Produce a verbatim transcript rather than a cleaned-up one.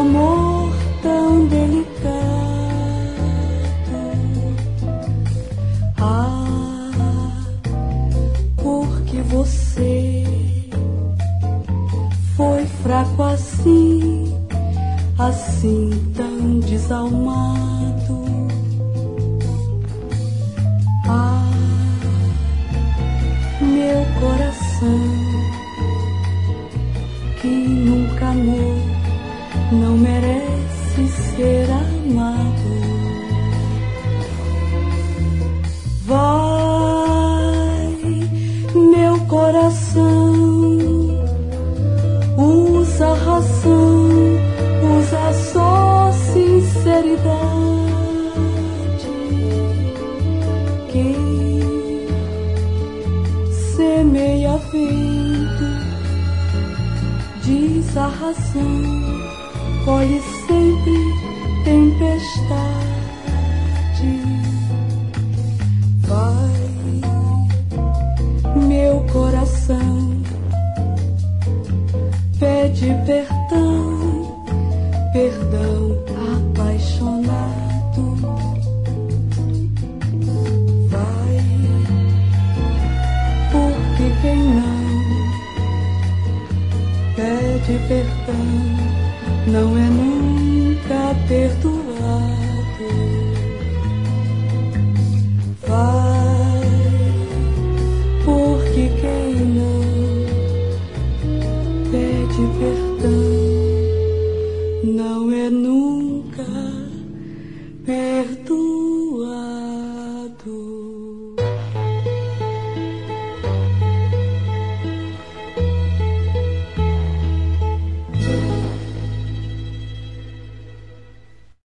amor tão delicado. Ah, porque você foi fraco assim, assim tão desalmado. Ah, meu coração que nunca amou não merece ser amado. Vai, meu coração, usa a razão, usa só sinceridade. Quem semeia vento, diz a razão, colhe sempre tempestade. Vai, meu coração, pede perdão, perdão apaixonado. Vai, porque quem não pede perdão não é nunca perdoado. Vai, porque quem não pede perdão não é nunca perdoado.